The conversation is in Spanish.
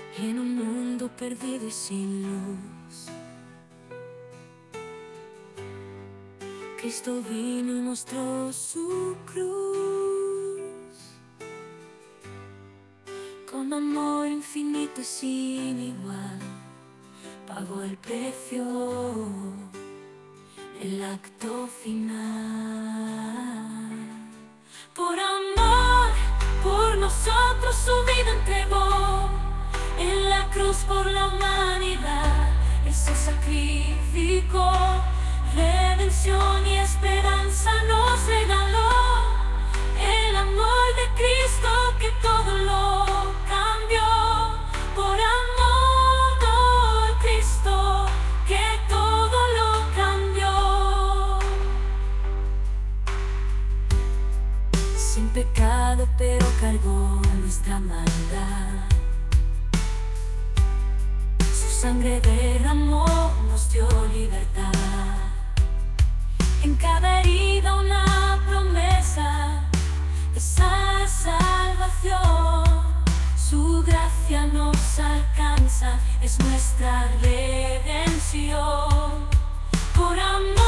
y en un mundo perdido y sin luz, Cristo vino y mostró su cruz. Con amor infinito y sin igual, pagó el precio, el acto final. Por amor, por nosotros su vida entregó, en la cruz por la humanidad, Él se sacrificó. Redención y esperanza nos regaló, el amor de Cristo que todo lo cambió. Por amor, Cristo, que todo lo cambió. Sin pecado pero cargó nuestra maldad, su sangre derramó, nos dio libertad. En cada herida una promesa de esa salvación, su gracia nos alcanza, es nuestra redención. Por amor